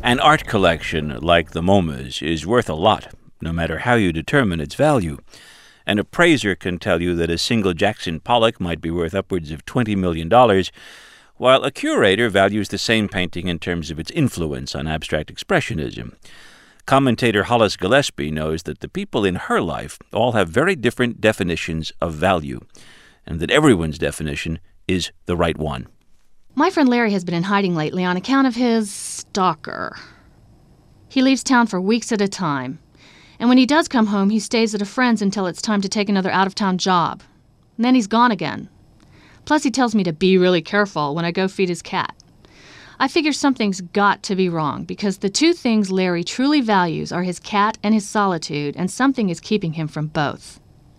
An art collection like the MoMA's is worth a lot, no matter how you determine its value. An appraiser can tell you that a single Jackson Pollock might be worth upwards of $20 million, while a curator values the same painting in terms of its influence on abstract expressionism. Commentator Hollis Gillespie knows that the people in her life all have very different definitions of value, and that everyone's definition is the right one. My friend Larry has been in hiding lately on account of his stalker. He leaves town for weeks at a time, and when he does come home, he stays at a friend's until it's time to take another out-of-town job. And then he's gone again. Plus, he tells me to be really careful when I go feed his cat. I figure something's got to be wrong, because the two things Larry truly values are his cat and his solitude, and something is keeping him from both.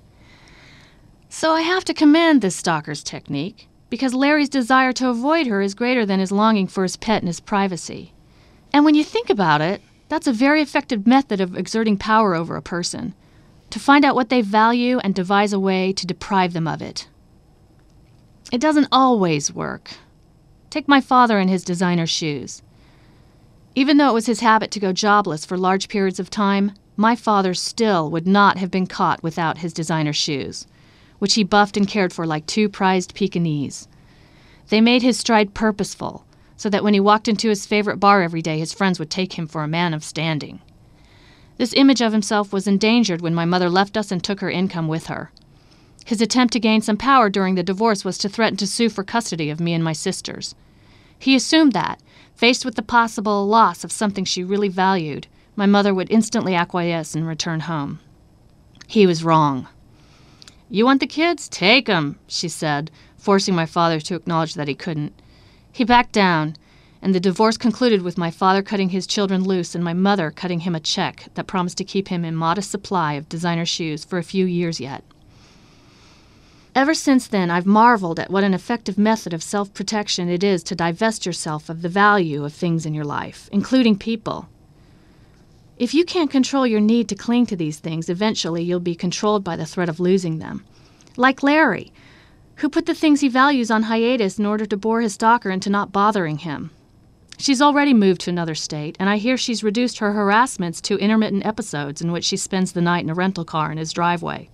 So I have to commend this stalker's technique, because Larry's desire to avoid her is greater than his longing for his pet and his privacy. And when you think about it, that's a very effective method of exerting power over a person, to find out what they value and devise a way to deprive them of it. It doesn't always work. Take my father and his designer shoes. Even though it was his habit to go jobless for large periods of time, my father still would not have been caught without his designer shoes, which he buffed and cared for like two prized Pekingese. They made his stride purposeful, so that when he walked into his favorite bar every day, his friends would take him for a man of standing. This image of himself was endangered when my mother left us and took her income with her. His attempt to gain some power during the divorce was to threaten to sue for custody of me and my sisters. He assumed that, faced with the possible loss of something she really valued, my mother would instantly acquiesce and return home. He was wrong. "You want the kids? Take 'em," she said, forcing my father to acknowledge that he couldn't. He backed down, and the divorce concluded with my father cutting his children loose and my mother cutting him a check that promised to keep him in modest supply of designer shoes for a few years yet. Ever since then, I've marveled at what an effective method of self-protection it is to divest yourself of the value of things in your life, including people. If you can't control your need to cling to these things, eventually you'll be controlled by the threat of losing them. Like Larry, who put the things he values on hiatus in order to bore his stalker into not bothering him. She's already moved to another state, and I hear she's reduced her harassments to intermittent episodes in which she spends the night in a rental car in his driveway.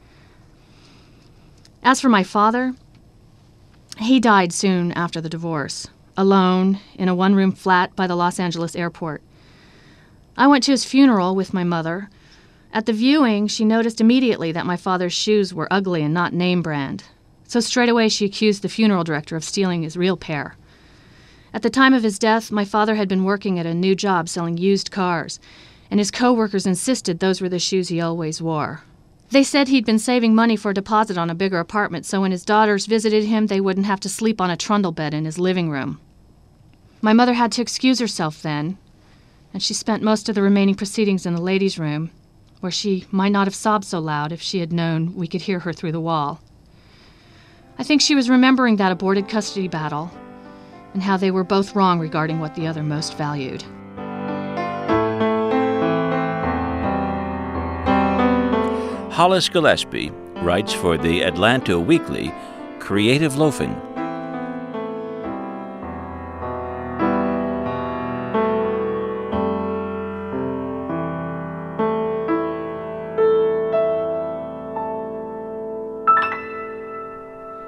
As for my father, he died soon after the divorce, alone in a one-room flat by the Los Angeles airport. I went to his funeral with my mother. At the viewing, she noticed immediately that my father's shoes were ugly and not name brand. So straight away she accused the funeral director of stealing his real pair. At the time of his death, my father had been working at a new job selling used cars, and his co-workers insisted those were the shoes he always wore. They said he'd been saving money for a deposit on a bigger apartment, so when his daughters visited him, they wouldn't have to sleep on a trundle bed in his living room. My mother had to excuse herself then, and she spent most of the remaining proceedings in the ladies' room, where she might not have sobbed so loud if she had known we could hear her through the wall. I think she was remembering that aborted custody battle, and how they were both wrong regarding what the other most valued. Hollis Gillespie writes for the Atlanta Weekly, Creative Loafing.